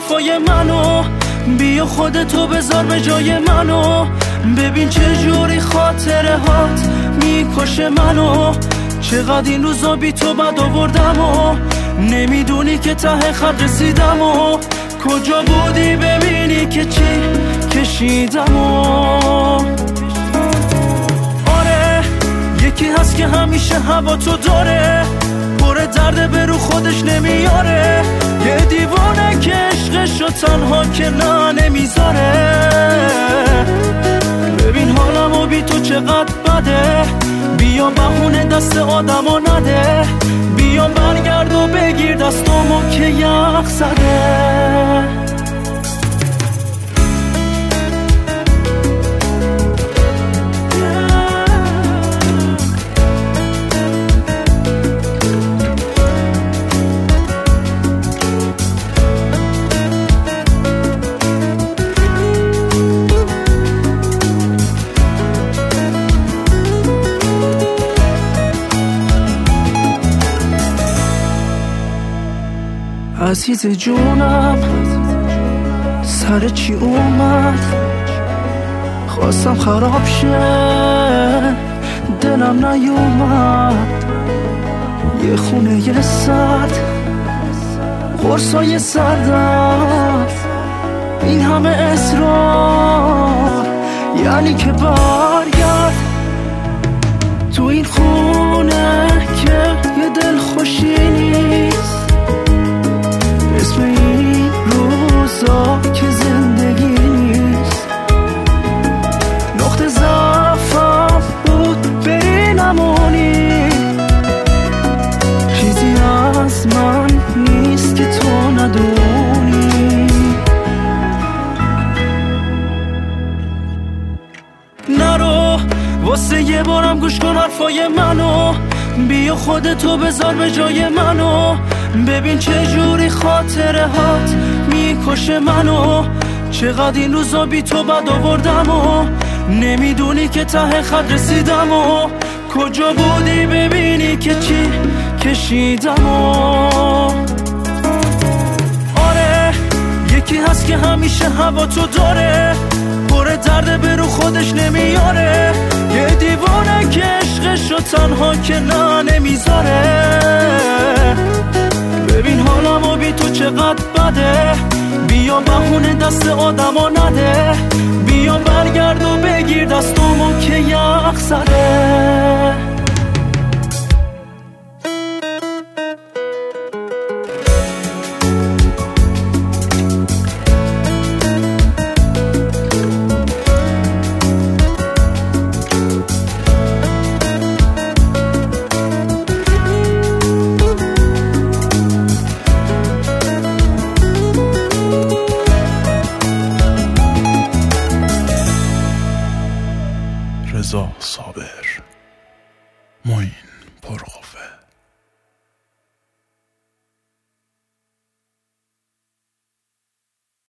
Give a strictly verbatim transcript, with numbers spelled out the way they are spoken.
حرفای منو، بیا خودتو بذار به جای منو. ببین چه جوری خاطره هات میکشه منو، چقدر این روزا بی تو بد آوردم و نمیدونی که ته خط رسیدم و کجا بودی ببینی که چی کشیدم و آره یکی هست که همیشه هوا تو داره، پر درده به رو خودش نمیاره، یه دیوانه که عشقشو تنها که نه نمیذاره. ببین حالمو بی تو چقدر بده، بیا بهونه دست آدمو نده، بیا برگرد و بگیر دستامو که یخ زده. عزیز جونم سر چی اومد، خواستم خراب شه دلم نیومد، یه خونه یه سرد قرصای سردم، این همه اصرار یعنی که برگرد تو این خونه که یه دل خوشی نیست، اسم این روزا که زندگی نیست، نقطه ضعفم بود بری نمونی، چیزی از من نیست که تو ندونی. نرو واسه یه بارم گوش کن حرفای منو، بیا خودتو بذار به جای منو. ببین چه جوری خاطره هات میکشه منو، چقدر این روزا بی تو بد آوردم و نمیدونی که ته خط رسیدم و کجا بودی ببینی که چی کشیدم و آره یکی هست که همیشه هوا تو داره، پر درده به رو خودش نمیاره، یه دیوانه که عشقشو تنها که نه نمیذاره. ببین حالمو بی تو چقدر بده، بیا بهونه دست آدمو نده، بیا برگرد و بگیر دستامو که یخ زده. رضا صابر، معین پرقوا.